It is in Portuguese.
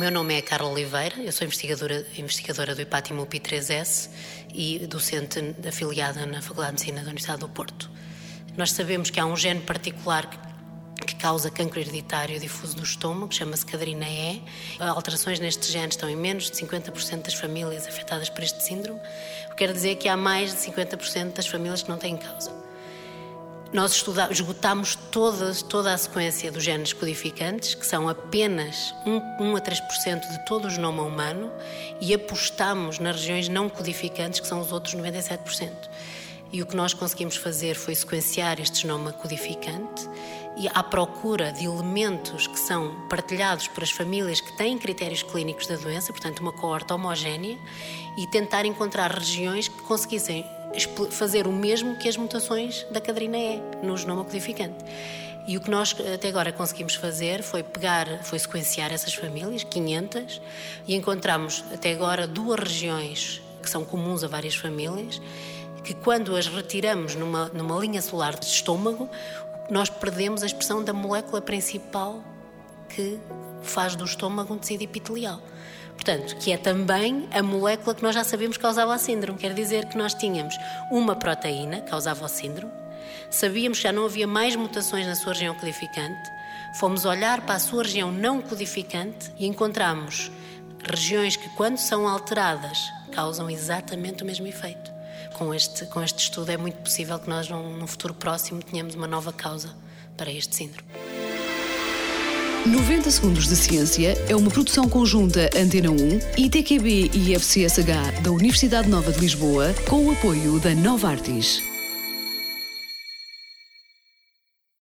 meu nome é Carla Oliveira, eu sou investigadora do HepatiMUPI3S e docente afiliada na Faculdade de Medicina da Universidade do Porto. Nós sabemos que há um gene particular que causa cancro hereditário difuso do estômago, chama-se cadrina E. Alterações neste gene estão em menos de 50% das famílias afetadas por este síndrome, o que quer dizer que há mais de 50% das famílias que não têm causa. Nós esgotámos toda a sequência dos genes codificantes, que são apenas 1 a 3% de todo o genoma humano, e apostamos nas regiões não codificantes, que são os outros 97%. E o que nós conseguimos fazer foi sequenciar este genoma codificante e à procura de elementos que são partilhados por as famílias que têm critérios clínicos da doença, portanto uma coorte homogénea, e tentar encontrar regiões que conseguissem fazer o mesmo que as mutações da cadrina E no genoma codificante. E o que nós até agora conseguimos fazer foi sequenciar essas famílias, 500, e encontramos até agora 2 regiões que são comuns a várias famílias, que quando as retiramos numa linha celular de estômago, nós perdemos a expressão da molécula principal que faz do estômago um tecido epitelial. Portanto, que é também a molécula que nós já sabemos que causava a síndrome. Quer dizer que nós tínhamos uma proteína que causava o síndrome, sabíamos que já não havia mais mutações na sua região codificante, fomos olhar para a sua região não codificante e encontramos regiões que, quando são alteradas, causam exatamente o mesmo efeito. Com este estudo é muito possível que nós, num futuro próximo, tenhamos uma nova causa para este síndrome. 90 Segundos de Ciência é uma produção conjunta Antena 1, ITQB e FCSH da Universidade Nova de Lisboa, com o apoio da Novartis.